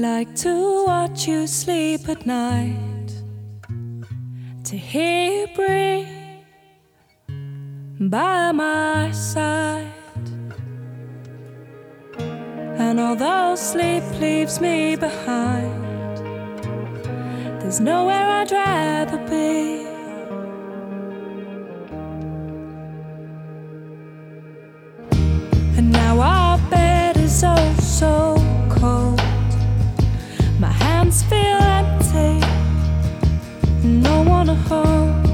like to watch you sleep at night, to hear you breathe by my side. And although sleep leaves me behind, there's nowhere I'd rather be. And now our bed is oh so cold. My hands feel empty, no one to hold.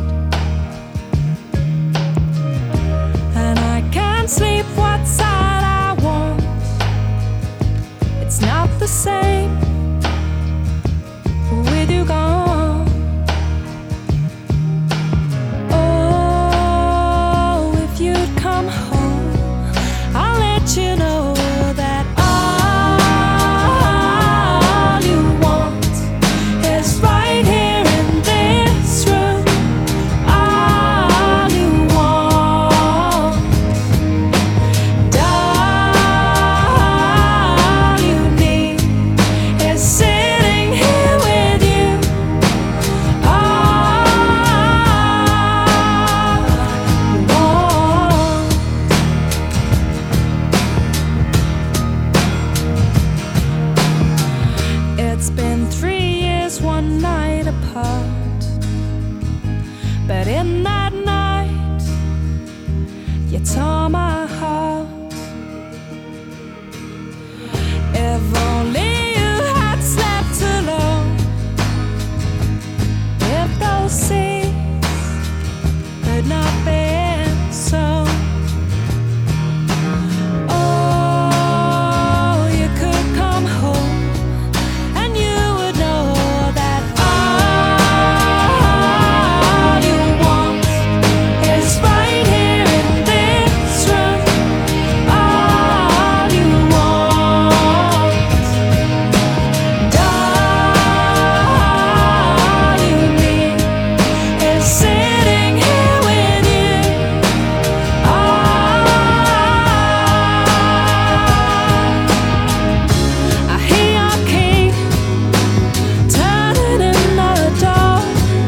And I can't sleep what side I want. It's not the same with you gone. Oh, if you'd come home, I'll let you know that all you want is right here in this room. All you want, all you need is sitting here with you. All you want. It's been 3 years, one night apart, but in that night you tore my heart. If only you had slept alone, if those seas had not been sown. Oh, you could come home and you would know that all you want is right here in this room. All you want, all you need is sitting here with you. I hear your key turning in the door.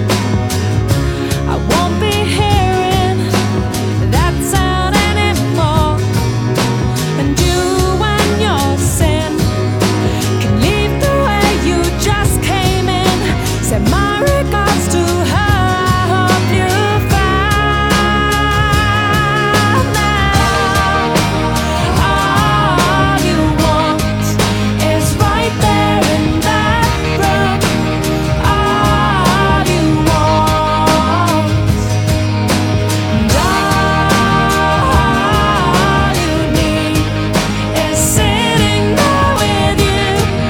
I won't be hearing that sound anymore. And you and your sin can leave the way you just came in. Send my regards to her. I hope you found that all you want is right there in that room. All you want, all you need is sitting there with you.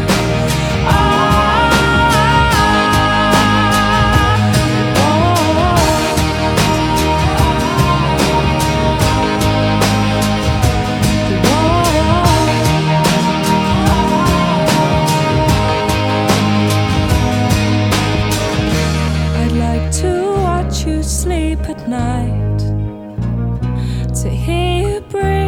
I'd like to watch you sleep at night, to hear you breathe